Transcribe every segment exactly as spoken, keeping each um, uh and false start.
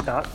Scott.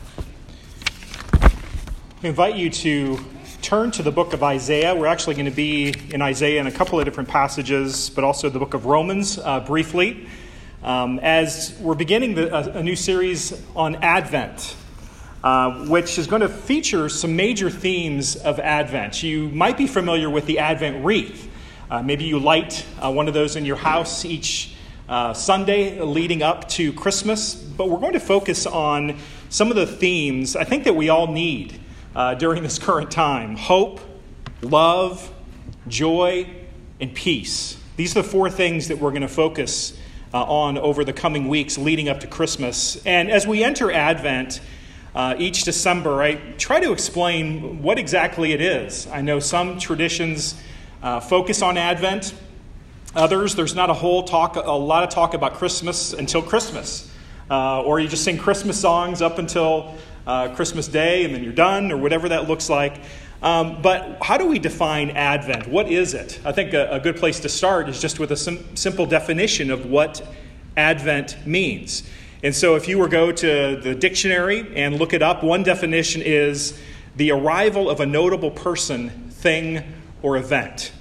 I invite you to turn to the book of Isaiah. We're actually going to be in Isaiah in a couple of different passages, but also the book of Romans uh, briefly, um, as we're beginning the, a, a new series on Advent, uh, which is going to feature some major themes of Advent. You might be familiar with the Advent wreath. Uh, maybe you light uh, one of those in your house each uh, Sunday leading up to Christmas, but we're going to focus on some of the themes I think that we all need Uh, during this current time: hope, love, joy, and peace. These are the four things that we're going to focus uh, on over the coming weeks leading up to Christmas. And as we enter Advent uh, each December, I try to explain what exactly it is. I know some traditions uh, focus on Advent. Others, there's not a whole talk, a lot of talk about Christmas until Christmas. Uh, or you just sing Christmas songs up until Uh, Christmas Day, and then you're done, or whatever that looks like. Um, but how do we define Advent? What is it? I think a, a good place to start is just with a sim- simple definition of what Advent means. And so if you were to go to the dictionary and look it up, one definition is the arrival of a notable person, thing, or event.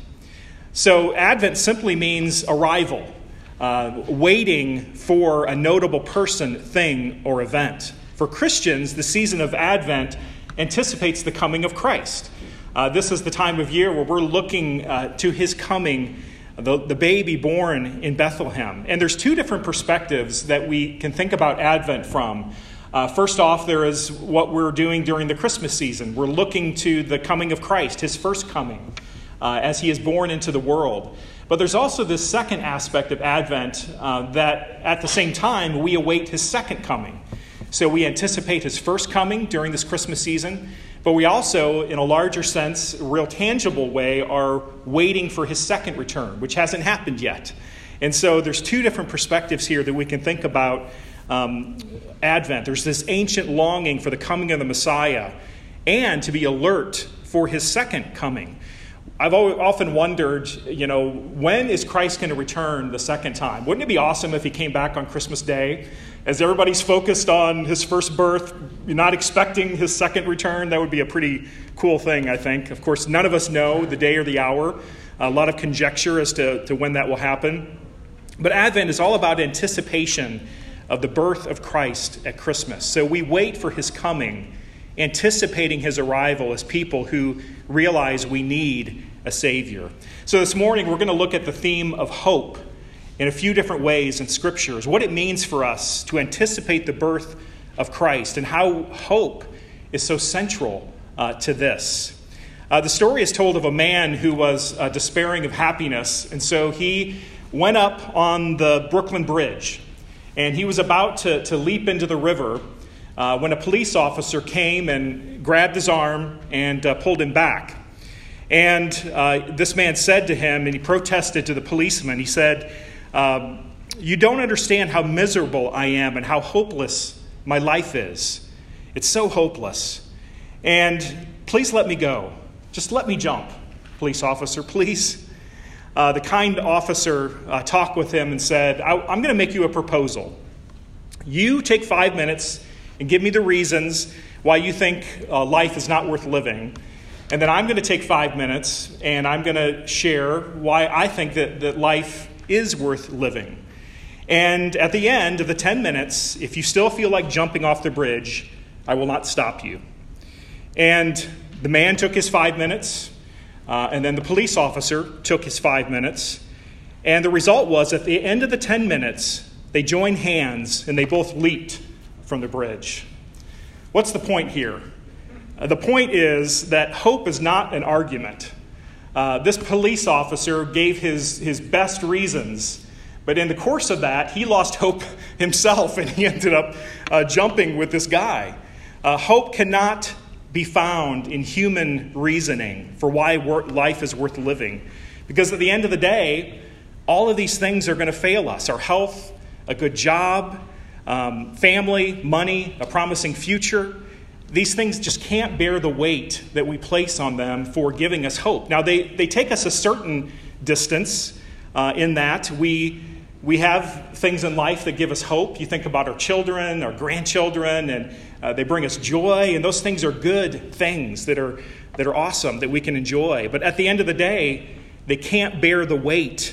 So Advent simply means arrival, uh, waiting for a notable person, thing, or event. For Christians, the season of Advent anticipates the coming of Christ. Uh, this is the time of year where we're looking uh, to his coming, the, the baby born in Bethlehem. And there's two different perspectives that we can think about Advent from. Uh, first off, there is what we're doing during the Christmas season. We're looking to the coming of Christ, his first coming, uh, as he is born into the world. But there's also this second aspect of Advent uh, that at the same time we await his second coming. So we anticipate his first coming during this Christmas season, but we also, in a larger sense, a real tangible way, are waiting for his second return, which hasn't happened yet. And so there's two different perspectives here that we can think about um, Advent. There's this ancient longing for the coming of the Messiah and to be alert for his second coming. I've often wondered, you know, when is Christ going to return the second time? Wouldn't it be awesome if he came back on Christmas Day? As everybody's focused on his first birth, you're not expecting his second return. That would be a pretty cool thing, I think. Of course, none of us know the day or the hour. A lot of conjecture as to, to when that will happen. But Advent is all about anticipation of the birth of Christ at Christmas. So we wait for his coming, anticipating his arrival as people who realize we need a Savior. So this morning we're going to look at the theme of hope in a few different ways in Scriptures, what it means for us to anticipate the birth of Christ and how hope is so central uh, to this. Uh, the story is told of a man who was uh, despairing of happiness, and so he went up on the Brooklyn Bridge, and he was about to, to leap into the river uh, when a police officer came and grabbed his arm and uh, pulled him back. And uh, this man said to him, and he protested to the policeman, he said, Um, you don't understand how miserable I am and how hopeless my life is. It's so hopeless. And please let me go. Just let me jump, police officer, please. Uh, the kind officer uh, talked with him and said, I, I'm going to make you a proposal. You take five minutes and give me the reasons why you think uh, life is not worth living. And then I'm going to take five minutes and I'm going to share why I think that, that life is worth living. And at the end of the ten minutes, if you still feel like jumping off the bridge, I will not stop you. And the man took his five minutes, uh, and then the police officer took his five minutes. And the result was, at the end of the ten minutes, they joined hands and they both leaped from the bridge. What's the point here? Uh, the point is that hope is not an argument. Uh, this police officer gave his, his best reasons, but in the course of that, he lost hope himself, and he ended up uh, jumping with this guy. Uh, hope cannot be found in human reasoning for why life is worth living, because at the end of the day, all of these things are going to fail us. Our health, a good job, um, family, money, a promising future. These things just can't bear the weight that we place on them for giving us hope. Now, they, they take us a certain distance uh, in that we we have things in life that give us hope. You think about our children, our grandchildren, and uh, they bring us joy. And those things are good things that are that are awesome, that we can enjoy. But at the end of the day, they can't bear the weight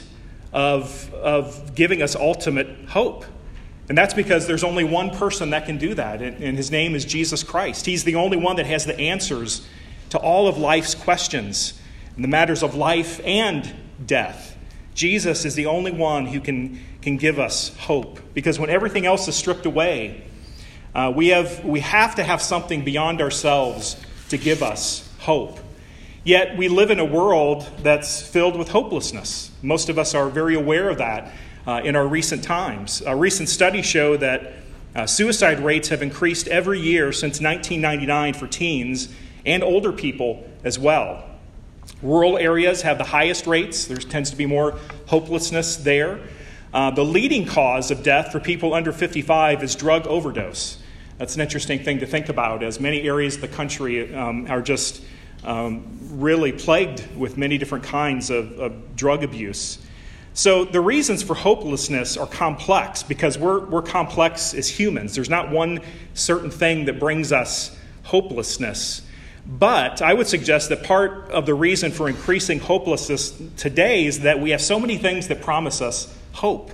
of, of giving us ultimate hope. And that's because there's only one person that can do that, and, and his name is Jesus Christ. He's the only one that has the answers to all of life's questions, in the matters of life and death. Jesus is the only one who can, can give us hope. Because when everything else is stripped away, uh, we have we have to have something beyond ourselves to give us hope. Yet we live in a world that's filled with hopelessness. Most of us are very aware of that uh, in our recent times. A recent studies show that uh, suicide rates have increased every year since nineteen ninety-nine for teens and older people as well. Rural areas have the highest rates. There tends to be more hopelessness there. Uh, the leading cause of death for people under fifty-five is drug overdose. That's an interesting thing to think about, as many areas of the country um, are just um, really plagued with many different kinds of, of drug abuse. So the reasons for hopelessness are complex because we're, we're complex as humans. There's not one certain thing that brings us hopelessness. But I would suggest that part of the reason for increasing hopelessness today is that we have so many things that promise us hope.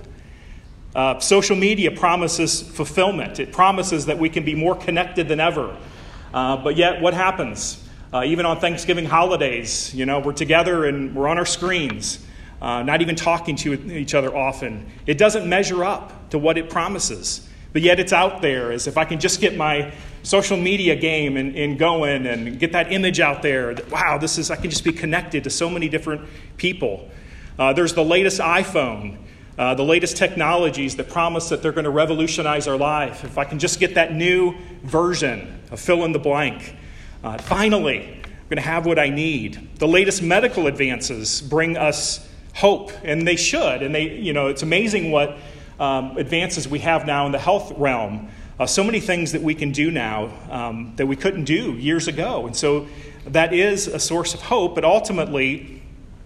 Uh, social media promises fulfillment. It promises that we can be more connected than ever. Uh, but yet, what happens? Uh, even on Thanksgiving holidays, you know, we're together and we're on our screens. Uh, not even talking to each other often. It doesn't measure up to what it promises. But yet it's out there as if I can just get my social media game and, and going and get that image out there. That, wow, this is I can just be connected to so many different people. Uh, there's the latest iPhone, uh, the latest technologies that promise that they're going to revolutionize our life. If I can just get that new version of fill in the blank. Uh, finally, I'm going to have what I need. The latest medical advances bring us hope, and they should. And they, you know, it's amazing what um, advances we have now in the health realm. Uh, so many things that we can do now um, that we couldn't do years ago. And so that is a source of hope. But ultimately,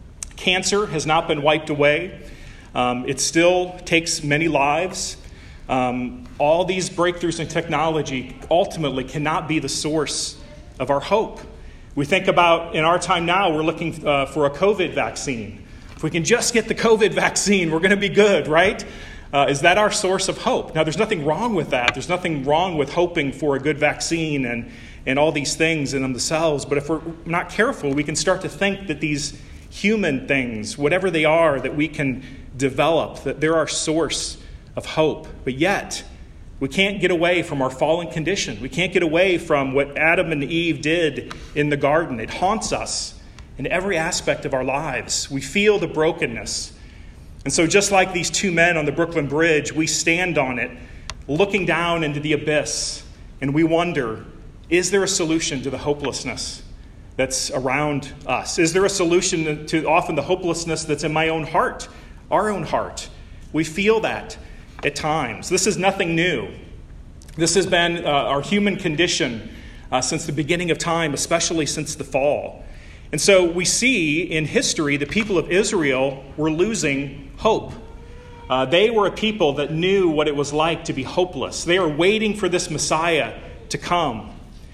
cancer has not been wiped away. Um, it still takes many lives. Um, all these breakthroughs in technology ultimately cannot be the source of our hope. We think about, in our time now, we're looking uh, for a COVID vaccine. If we can just get the COVID vaccine, we're going to be good, right? Uh, is that our source of hope? Now, there's nothing wrong with that. There's nothing wrong with hoping for a good vaccine and, and all these things in themselves. But if we're not careful, we can start to think that these human things, whatever they are, that we can develop, that they're our source of hope. But yet, we can't get away from our fallen condition. We can't get away from what Adam and Eve did in the garden. It haunts us in every aspect of our lives. We feel the brokenness. And so just like these two men on the Brooklyn Bridge, we stand on it, looking down into the abyss, and we wonder, is there a solution to the hopelessness that's around us? Is there a solution to often the hopelessness that's in my own heart, our own heart? We feel that at times. This is nothing new. This has been uh, our human condition uh, since the beginning of time, especially since the fall. And so we see in history the people of Israel were losing hope. Uh, they were a people that knew what it was like to be hopeless. They were waiting for this Messiah to come.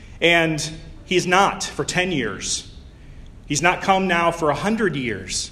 And he's not for ten years. He's not come now for one hundred years.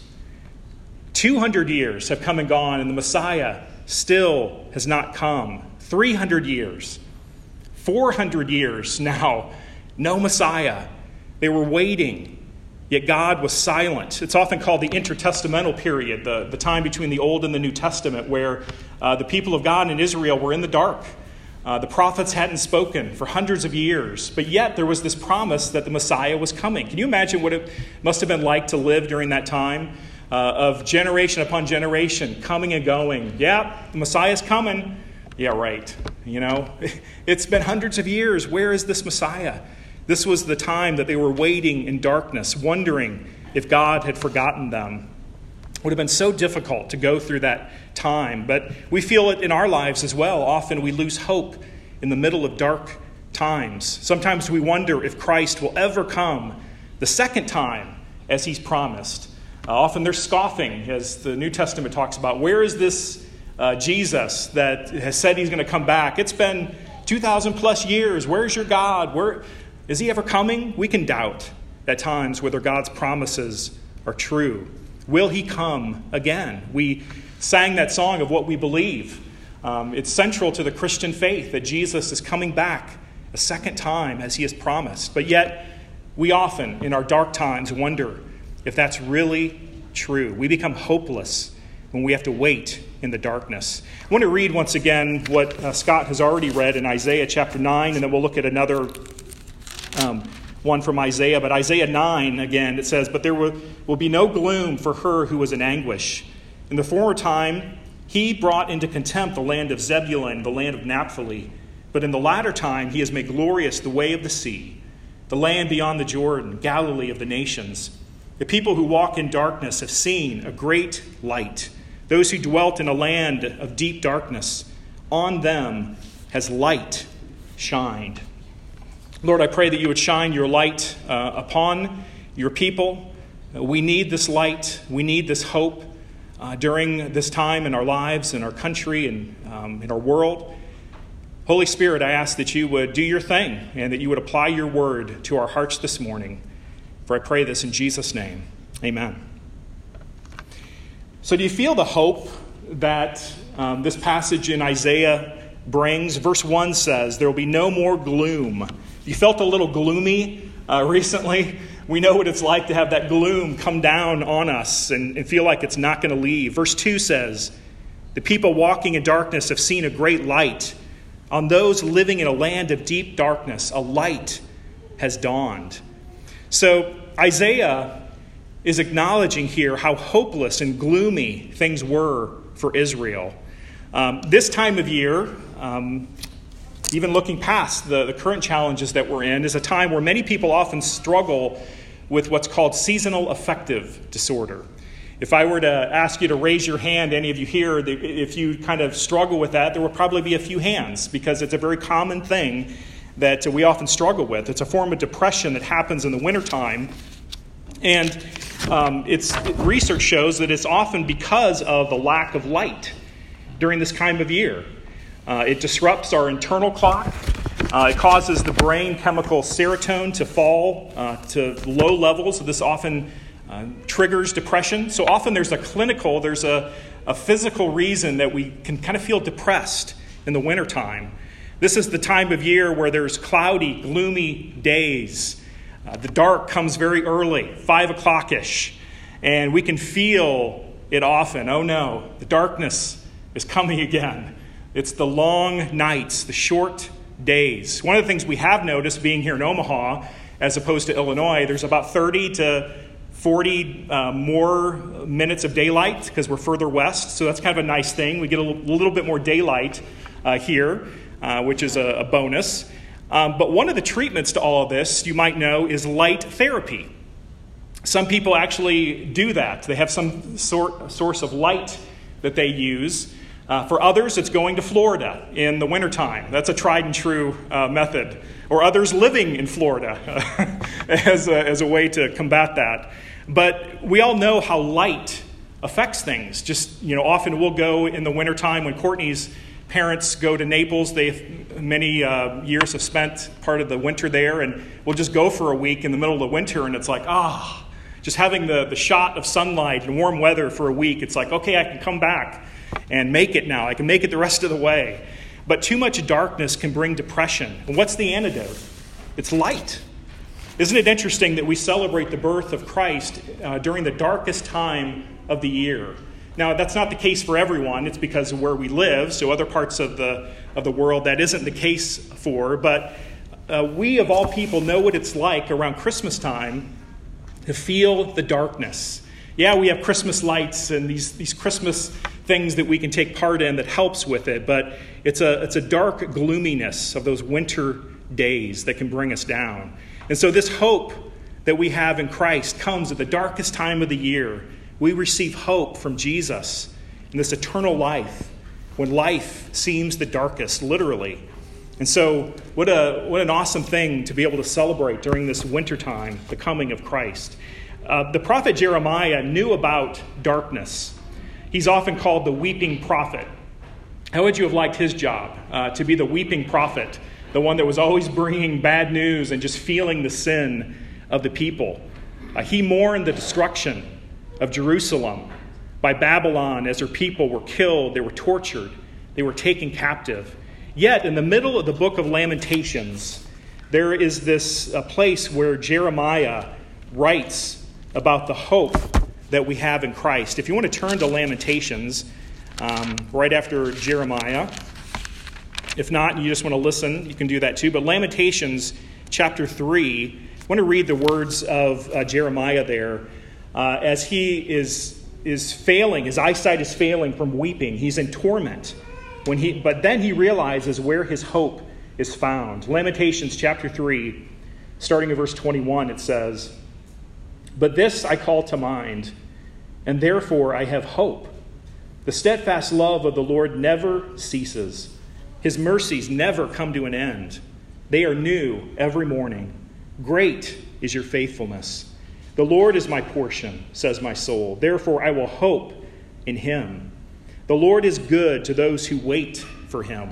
two hundred years have come and gone, and the Messiah still has not come. three hundred years. four hundred years now. No Messiah. They were waiting. Yet God was silent. It's often called the intertestamental period, the, the time between the Old and the New Testament, where uh, the people of God in Israel were in the dark. Uh, the prophets hadn't spoken for hundreds of years, but yet there was this promise that the Messiah was coming. Can you imagine what it must have been like to live during that time uh, of generation upon generation, coming and going? Yeah, the Messiah's coming. Yeah, right. You know, it's been hundreds of years. Where is this Messiah? This was the time that they were waiting in darkness, wondering if God had forgotten them. It would have been so difficult to go through that time, but we feel it in our lives as well. Often we lose hope in the middle of dark times. Sometimes we wonder if Christ will ever come the second time as he's promised. Uh, often they're scoffing, as the New Testament talks about. Where is this uh, Jesus that has said he's going to come back. It's been two thousand plus years. Where's your God? Where is he ever coming? We can doubt at times whether God's promises are true. Will he come again? We sang that song of what we believe. Um, it's central to the Christian faith that Jesus is coming back a second time as he has promised. But yet, we often, in our dark times, wonder if that's really true. We become hopeless when we have to wait in the darkness. I want to read once again what uh, Scott has already read in Isaiah chapter nine, and then we'll look at another um, one from Isaiah. But Isaiah nine, again, it says, "But there will, will be no gloom for her who was in anguish. In the former time, he brought into contempt the land of Zebulun, the land of Naphtali. But in the latter time, he has made glorious the way of the sea, the land beyond the Jordan, Galilee of the nations. The people who walk in darkness have seen a great light. Those who dwelt in a land of deep darkness, on them has light shined." Lord, I pray that you would shine your light uh, upon your people. Uh, we need this light. We need this hope uh, during this time in our lives, in our country, and um, in our world. Holy Spirit, I ask that you would do your thing and that you would apply your word to our hearts this morning. For I pray this in Jesus' name. Amen. So do you feel the hope that um, this passage in Isaiah brings? Verse one says, "There will be no more gloom." You felt a little gloomy uh, recently? We know what it's like to have that gloom come down on us and, and feel like it's not going to leave. Verse two says, "The people walking in darkness have seen a great light. On those living in a land of deep darkness, a light has dawned." So Isaiah is acknowledging here how hopeless and gloomy things were for Israel. Um, this time of year, um, even looking past the, the current challenges that we're in, is a time where many people often struggle with what's called seasonal affective disorder. If I were to ask you to raise your hand, any of you here, if you kind of struggle with that, there will probably be a few hands because it's a very common thing that we often struggle with. It's a form of depression that happens in the wintertime. And um, it's, research shows that it's often because of the lack of light during this time of year. Uh, it disrupts our internal clock. Uh, it causes the brain chemical serotonin to fall uh, to low levels. This often uh, triggers depression. So often there's a clinical, there's a, a physical reason that we can kind of feel depressed in the wintertime. This is the time of year where there's cloudy, gloomy days. Uh, the dark comes very early, five o'clock-ish, and we can feel it often. Oh no, the darkness is coming again. It's the long nights, the short days. One of the things we have noticed being here in Omaha, as opposed to Illinois, there's about thirty to forty uh, more minutes of daylight because we're further west. So that's kind of a nice thing. We get a little, little bit more daylight uh, here, uh, which is a, a bonus. Um, but one of the treatments to all of this, you might know, is light therapy. Some people actually do that. They have some sort source of light that they use. Uh, for others, it's going to Florida in the wintertime. That's a tried and true uh, method. Or others living in Florida as, a, as a way to combat that. But we all know how light affects things. Just, you know, often we'll go in the wintertime when Courtney's parents go to Naples. They many uh, years have spent part of the winter there, and we'll just go for a week in the middle of the winter, and it's like, ah, just having the, the shot of sunlight and warm weather for a week. It's like, okay, I can come back and make it now. I can make it the rest of the way. But too much darkness can bring depression. And what's the antidote? It's light. Isn't it interesting that we celebrate the birth of Christ uh, during the darkest time of the year? Now, that's not the case for everyone. It's because of where we live. So other parts of the of the world, that isn't the case for. But uh, we, of all people, know what it's like around Christmas time to feel the darkness. Yeah, we have Christmas lights and these, these Christmas things that we can take part in that helps with it. But it's a, it's a dark gloominess of those winter days that can bring us down. And so this hope that we have in Christ comes at the darkest time of the year. We receive hope from Jesus in this eternal life when life seems the darkest, literally. And so what a what an awesome thing to be able to celebrate during this wintertime, the coming of Christ. Uh, the prophet Jeremiah knew about darkness. He's often called the weeping prophet. How would you have liked his job? Uh, to be the weeping prophet, the one that was always bringing bad news and just feeling the sin of the people. Uh, he mourned the destruction of Jerusalem by Babylon as her people were killed, they were tortured, they were taken captive. Yet, in the middle of the book of Lamentations, there is this uh, place where Jeremiah writes about the hope that we have in Christ. If you want to turn to Lamentations, um, right after Jeremiah, if not, and you just want to listen, you can do that too. But Lamentations chapter three, I want to read the words of uh, Jeremiah there uh, as he is is failing. His eyesight is failing from weeping. He's in torment. When he, but then he realizes where his hope is found. Lamentations chapter three, starting at verse twenty-one, it says, "But this I call to mind, and therefore I have hope. The steadfast love of the Lord never ceases. His mercies never come to an end. They are new every morning. Great is your faithfulness. The Lord is my portion, says my soul. Therefore I will hope in him. The Lord is good to those who wait for him,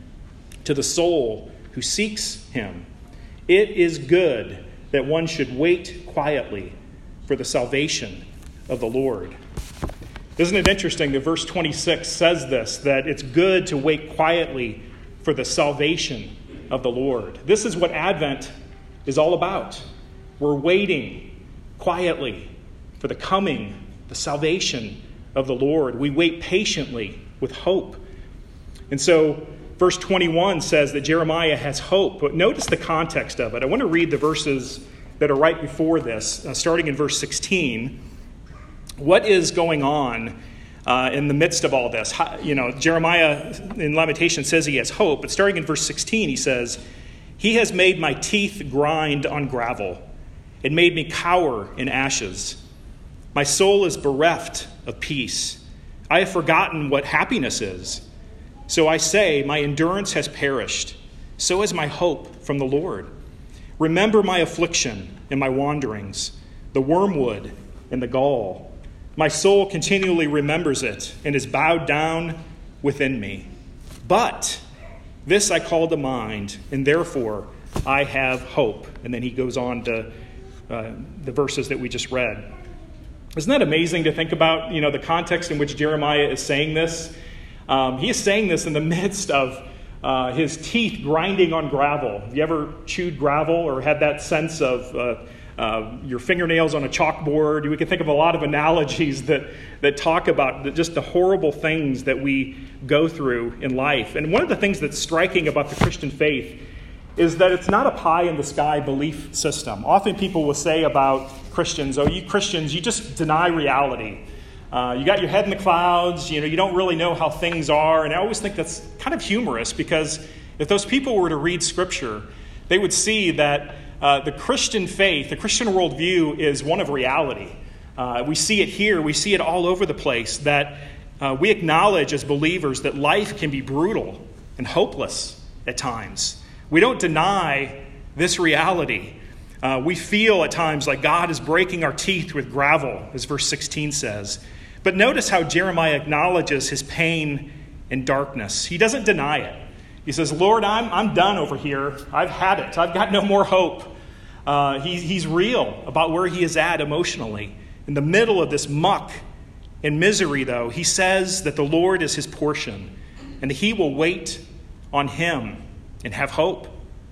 to the soul who seeks him. It is good that one should wait quietly for the salvation of the Lord." Isn't it interesting that verse twenty-six says this, that it's good to wait quietly for the salvation of the Lord. This is what Advent is all about. We're waiting quietly for the coming, the salvation of the Lord. We wait patiently with hope. And so verse twenty-one says that Jeremiah has hope. But notice the context of it. I want to read the verses that are right before this, uh, starting in verse sixteen. What is going on uh, in the midst of all this? How, you know, Jeremiah in Lamentation says he has hope. But starting in verse sixteen, he says, "He has made my teeth grind on gravel. It made me cower in ashes. My soul is bereft of peace. I have forgotten what happiness is. So I say, my endurance has perished. So is my hope from the Lord. Remember my affliction and my wanderings, the wormwood and the gall. My soul continually remembers it and is bowed down within me. But this I call to mind, and therefore I have hope." And then he goes on to uh, the verses that we just read. Isn't that amazing to think about, you know, the context in which Jeremiah is saying this? Um, he is saying this in the midst of uh, his teeth grinding on gravel. Have you ever chewed gravel or had that sense of uh, uh, your fingernails on a chalkboard? We can think of a lot of analogies that, that talk about the, just the horrible things that we go through in life. And one of the things that's striking about the Christian faith is that it's not a pie-in-the-sky belief system. Often people will say about Christians, "Oh, you Christians, you just deny reality. Uh, you got your head in the clouds, you know, you don't really know how things are." And I always think that's kind of humorous, because if those people were to read Scripture, they would see that uh, the Christian faith, the Christian worldview is one of reality. Uh, we see it here, we see it all over the place, that uh, we acknowledge as believers that life can be brutal and hopeless at times. We don't deny this reality. Uh, we feel at times like God is breaking our teeth with gravel, as verse sixteen says. But notice how Jeremiah acknowledges his pain and darkness. He doesn't deny it. He says, "Lord, I'm, I'm done over here. I've had it. I've got no more hope." Uh, he, he's real about where he is at emotionally. In the middle of this muck and misery, though, he says that the Lord is his portion and that he will wait on him and have hope.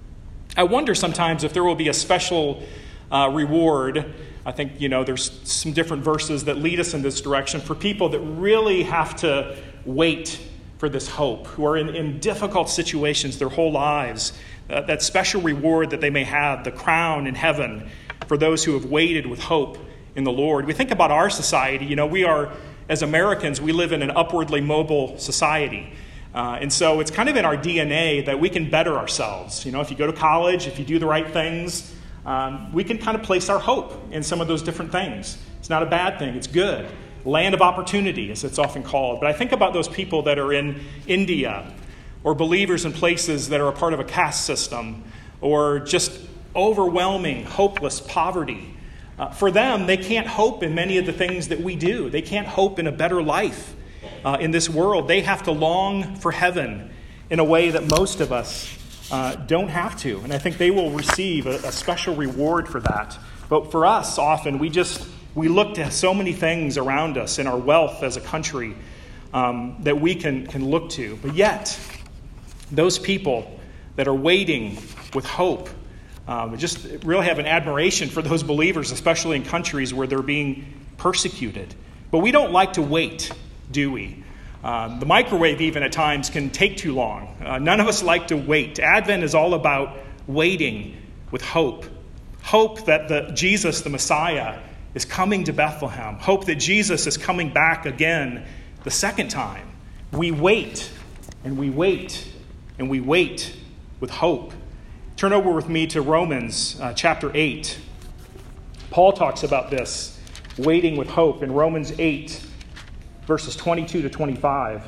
I wonder sometimes if there will be a special uh, reward. I think, you know, there's some different verses that lead us in this direction for people that really have to wait for this hope, who are in, in difficult situations their whole lives. Uh, that special reward that they may have, the crown in heaven for those who have waited with hope in the Lord. We think about our society. You know, we are, as Americans, we live in an upwardly mobile society. Uh, and so it's kind of in our D N A that we can better ourselves. You know, if you go to college, if you do the right things, um, we can kind of place our hope in some of those different things. It's not a bad thing. It's good. Land of opportunity, as it's often called. But I think about those people that are in India, or believers in places that are a part of a caste system, or just overwhelming, hopeless poverty. Uh, for them, they can't hope in many of the things that we do. They can't hope in a better life. uh, in this world, they have to long for heaven in a way that most of us uh, don't have to. And I think they will receive a, a special reward for that. But for us, often, we just, we look to so many things around us in our wealth as a country um, that we can, can look to. But yet, those people that are waiting with hope, um, just really have an admiration for those believers, especially in countries where they're being persecuted. But we don't like to wait, do we? Um, the microwave even at times can take too long. Uh, none of us like to wait. Advent is all about waiting with hope. Hope that the Jesus, the Messiah, is coming to Bethlehem. Hope that Jesus is coming back again the second time. We wait and we wait and we wait with hope. Turn over with me to Romans uh, chapter eight. Paul talks about this, waiting with hope, in Romans eight, verses twenty-two to twenty-five,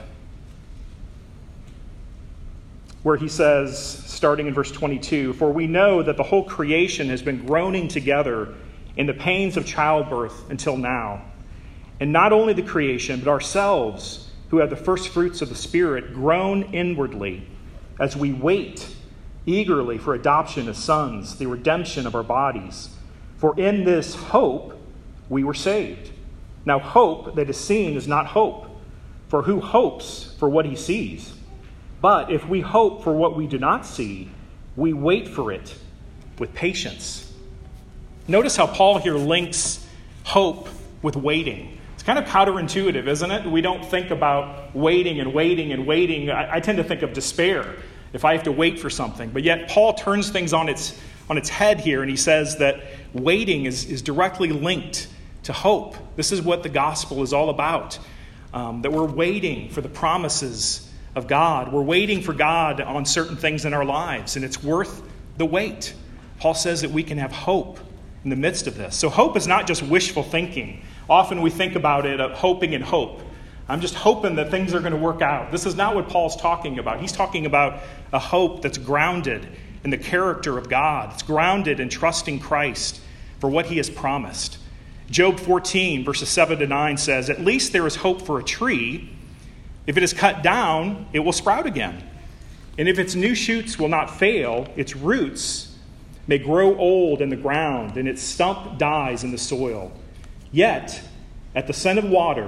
where he says, starting in verse twenty-two, "For we know that the whole creation has been groaning together in the pains of childbirth until now. And not only the creation, but ourselves, who have the first fruits of the Spirit, groan inwardly as we wait eagerly for adoption as sons, the redemption of our bodies. For in this hope we were saved. Now hope that is seen is not hope, for who hopes for what he sees? But if we hope for what we do not see, we wait for it with patience." Notice how Paul here links hope with waiting. It's kind of counterintuitive, isn't it? We don't think about waiting and waiting and waiting. I, I tend to think of despair if I have to wait for something. But yet Paul turns things on its on its head here, and he says that waiting is, is directly linked to hope. This is what the gospel is all about, um, that we're waiting for the promises of God. We're waiting for God on certain things in our lives, and it's worth the wait. Paul says that we can have hope in the midst of this. So hope is not just wishful thinking. Often we think about it, uh, hoping and hope. I'm just hoping that things are going to work out. This is not what Paul's talking about. He's talking about a hope that's grounded in the character of God. It's grounded in trusting Christ for what he has promised. Job fourteen, verses seven to nine says, "At least there is hope for a tree. If it is cut down, it will sprout again. And if its new shoots will not fail, its roots may grow old in the ground, and its stump dies in the soil. Yet, at the scent of water,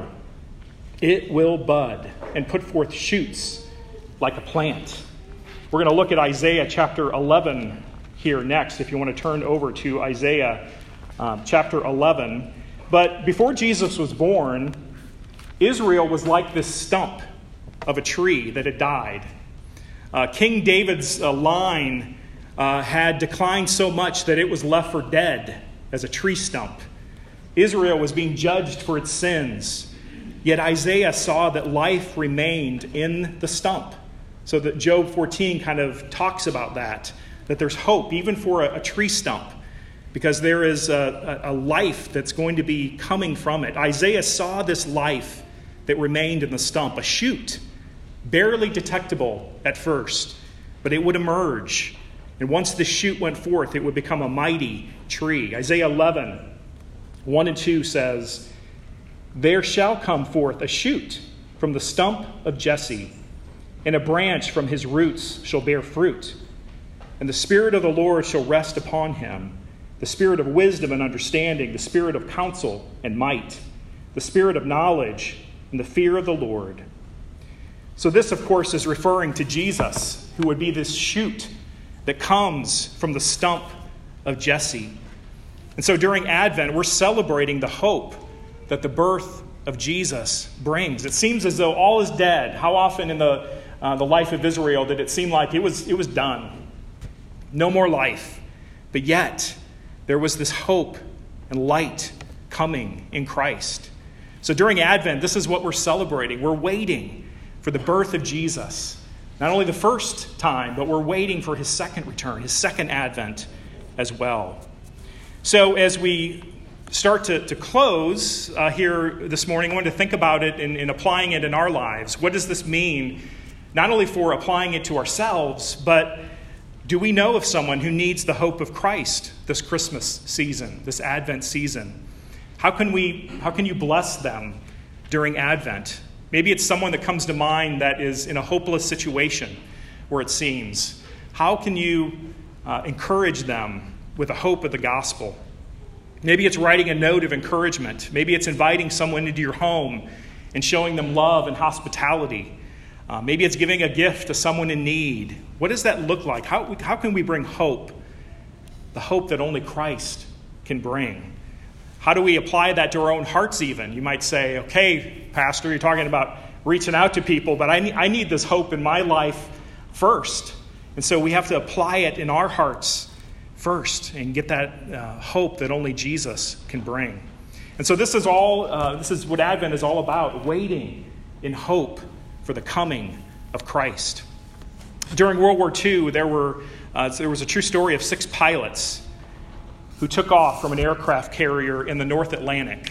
it will bud and put forth shoots like a plant." We're going to look at Isaiah chapter eleven here next, if you want to turn over to Isaiah um, chapter eleven. But before Jesus was born, Israel was like this stump of a tree that had died. Uh, King David's uh, line Uh, had declined so much that it was left for dead as a tree stump. Israel was being judged for its sins. Yet Isaiah saw that life remained in the stump. So that Job fourteen kind of talks about that, that there's hope even for a, a tree stump, because there is a, a, a life that's going to be coming from it. Isaiah saw this life that remained in the stump, a shoot, barely detectable at first, but it would emerge. And once the shoot went forth, it would become a mighty tree. Isaiah eleven, one and two says, "There shall come forth a shoot from the stump of Jesse, and a branch from his roots shall bear fruit. And the Spirit of the Lord shall rest upon him, the Spirit of wisdom and understanding, the Spirit of counsel and might, the Spirit of knowledge and the fear of the Lord." So this, of course, is referring to Jesus, who would be this shoot that comes from the stump of Jesse. And so during Advent, we're celebrating the hope that the birth of Jesus brings. It seems as though all is dead. How often in the uh, the life of Israel did it seem like it was it was done? No more life. But yet, there was this hope and light coming in Christ. So during Advent, this is what we're celebrating. We're waiting for the birth of Jesus. Not only the first time, but we're waiting for his second return, his second advent as well. So as we start to, to close uh, here this morning, I want to think about it and, and applying it in our lives. What does this mean, not only for applying it to ourselves, but do we know of someone who needs the hope of Christ this Christmas season, this Advent season? How can we? How can you bless them during Advent? Maybe it's someone that comes to mind that is in a hopeless situation where it seems. How can you uh, encourage them with the hope of the gospel? Maybe it's writing a note of encouragement. Maybe it's inviting someone into your home and showing them love and hospitality. Uh, maybe it's giving a gift to someone in need. What does that look like? How, how can we bring hope? The hope that only Christ can bring. How do we apply that to our own hearts even? You might say, okay, Pastor, you're talking about reaching out to people, but I need, I need this hope in my life first. And so we have to apply it in our hearts first and get that uh, hope that only Jesus can bring. And so this is all, uh, this is what Advent is all about, waiting in hope for the coming of Christ. During World War Two, there were uh, there was a true story of six pilots who took off from an aircraft carrier in the North Atlantic.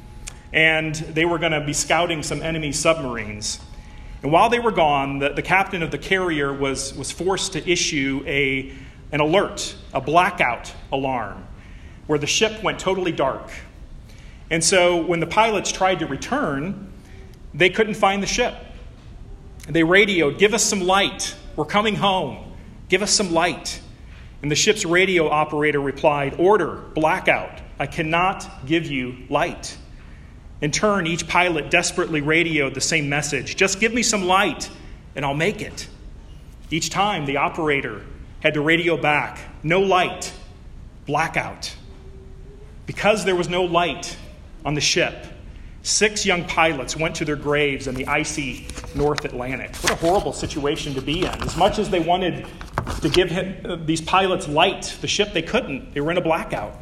And they were going to be scouting some enemy submarines. And while they were gone, the, the captain of the carrier was, was forced to issue a, an alert, a blackout alarm, where the ship went totally dark. And so when the pilots tried to return, they couldn't find the ship. They radioed, "Give us some light. We're coming home. Give us some light." And the ship's radio operator replied, "Order, blackout. I cannot give you light." In turn, each pilot desperately radioed the same message: "Just give me some light and I'll make it." Each time, the operator had to radio back, "No light, blackout." Because there was no light on the ship, six young pilots went to their graves in the icy North Atlantic. What a horrible situation to be in. As much as they wanted to give him, uh, these pilots light, the ship, they couldn't. They were in a blackout.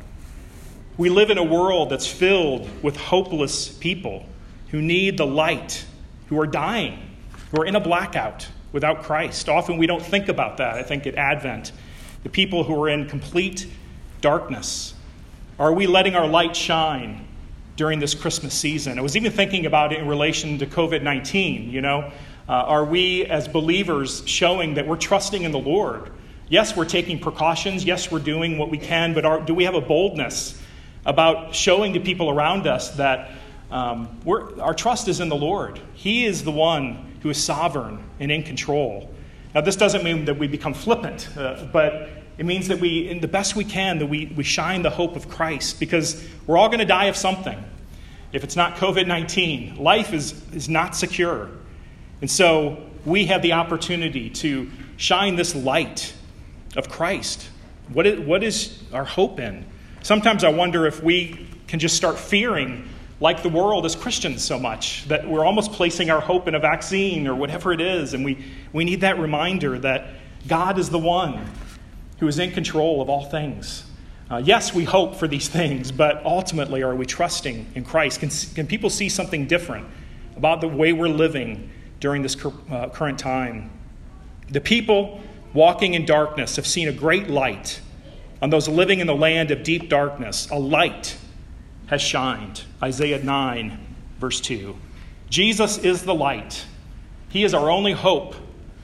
We live in a world that's filled with hopeless people who need the light, who are dying, who are in a blackout without Christ. Often we don't think about that, I think, at Advent. The people who are in complete darkness. Are we letting our light shine during this Christmas season? I was even thinking about it in relation to covid nineteen, you know. Uh, are we as believers showing that we're trusting in the Lord? Yes, we're taking precautions. Yes, we're doing what we can. But are, do we have a boldness about showing to people around us that um, we're, our trust is in the Lord? He is the one who is sovereign and in control. Now, this doesn't mean that we become flippant, uh, but it means that we, in the best we can, that we, we shine the hope of Christ, because we're all going to die of something. If it's not covid nineteen, life is, is not secure. And so we have the opportunity to shine this light of Christ. What is, what is our hope in? Sometimes I wonder if we can just start fearing, like the world as Christians so much, that we're almost placing our hope in a vaccine or whatever it is. And we, we need that reminder that God is the one who is in control of all things. Uh, yes, we hope for these things, but ultimately, are we trusting in Christ? Can, can people see something different about the way we're living during this uh, current time? The people walking in darkness have seen a great light. On those living in the land of deep darkness, a light has shined. Isaiah nine, verse two. Jesus is the light. He is our only hope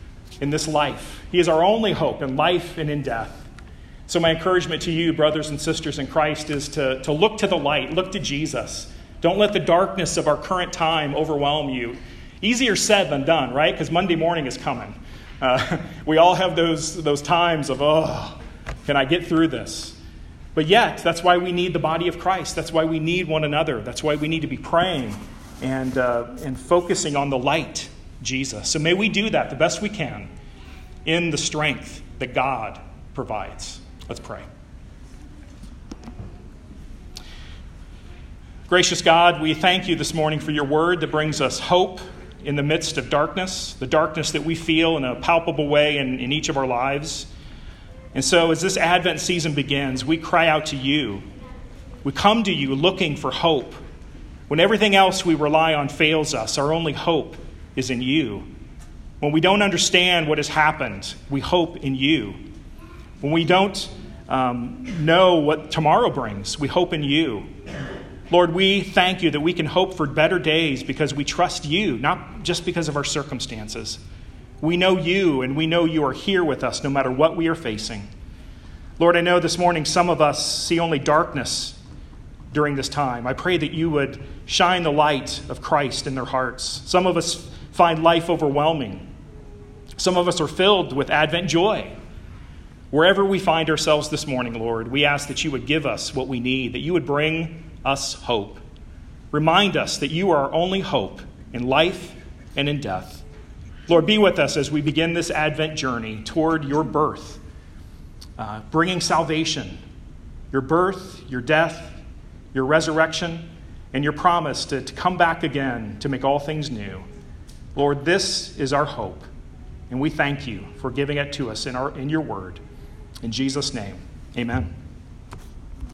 in this life. He is our only hope in life and in death. So my encouragement to you, brothers and sisters in Christ, is to, to look to the light, look to Jesus. Don't let the darkness of our current time overwhelm you. Easier said than done, right? Because Monday morning is coming. Uh, we all have those, those times of, oh, can I get through this? But yet, that's why we need the body of Christ. That's why we need one another. That's why we need to be praying and, uh, and focusing on the light, Jesus. So may we do that the best we can in the strength that God provides. Let's pray. Gracious God, we thank you this morning for your word that brings us hope in the midst of darkness, the darkness that we feel in a palpable way in, in each of our lives. And so as this Advent season begins, we cry out to you. We come to you looking for hope. When everything else we rely on fails us, our only hope is in you. When we don't understand what has happened, we hope in you. When we don't um, know what tomorrow brings, we hope in you. Lord, we thank you that we can hope for better days because we trust you, not just because of our circumstances. We know you, and we know you are here with us no matter what we are facing. Lord, I know this morning some of us see only darkness during this time. I pray that you would shine the light of Christ in their hearts. Some of us find life overwhelming. Some of us are filled with Advent joy. Wherever we find ourselves this morning, Lord, we ask that you would give us what we need, that you would bring us hope. Remind us that you are our only hope in life and in death. Lord, be with us as we begin this Advent journey toward your birth, uh, bringing salvation, your birth, your death, your resurrection, and your promise to, to come back again to make all things new. Lord, this is our hope, and we thank you for giving it to us in, our, in your word. In Jesus' name, amen.